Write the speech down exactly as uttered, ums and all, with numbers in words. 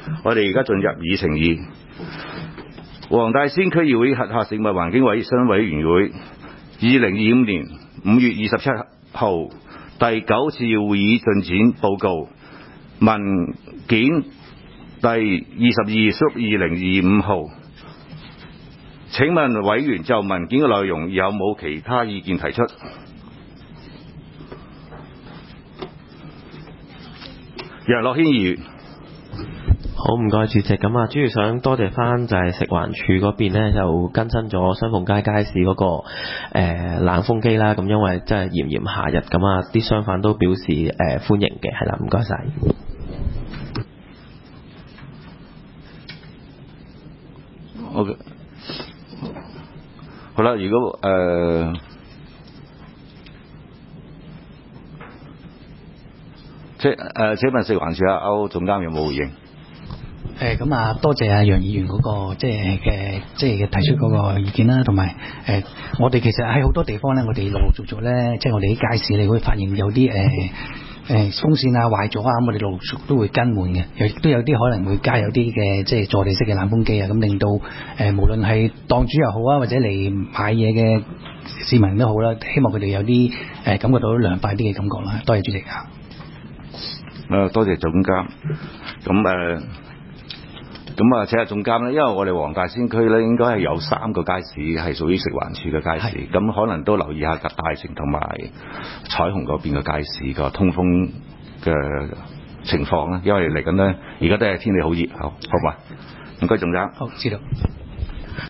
我哋而家進入議程二，黃大仙區議會轄下食物環境衞生委員會二零二五年五月二十七號第九次會議進展報告文件第二十二屬二零二五號。請問委員就文件嘅內容有冇其他意見提出？楊樂軒議員。 好，唔該主席。咁啊，主要想多謝翻就係食環署嗰邊咧，就更新咗雙鳳街街市嗰、那個、呃、冷風機啦。咁因為真係炎炎夏日，咁啊啲商販都表示誒、呃、歡迎嘅，係啦，唔該晒。 OK。好啦，如果誒、呃，請誒、呃、請問食環署阿歐總監有冇回應？ 誒咁啊，多謝阿楊議員嗰、那個即係嘅即係提出嗰個意見啦，同埋誒我哋其實喺好多地方咧，我哋陸陸續續咧，即係我哋啲街市你會發現有啲誒誒風扇啊壞咗啊，咁我哋陸陸續續都會更換嘅，亦都有啲可能會加有啲嘅即係坐地式嘅冷風機啊，咁令到誒、呃、無論係檔主又好啊，或者嚟買嘢嘅市民都好啦，希望佢哋有啲誒、呃、感覺到涼快啲嘅感覺啦。多謝主席啊！ 誒多謝總監，咁誒。咁啊，請下總監咧，因為我哋黃大仙區咧應該係有三個街市係屬於食環署嘅街市，咁可能都留意下大城同埋彩虹嗰邊嘅街市個通風嘅情況啦，因為嚟緊咧而家都係天氣好熱，好好嘛？唔該總監。 好，知道。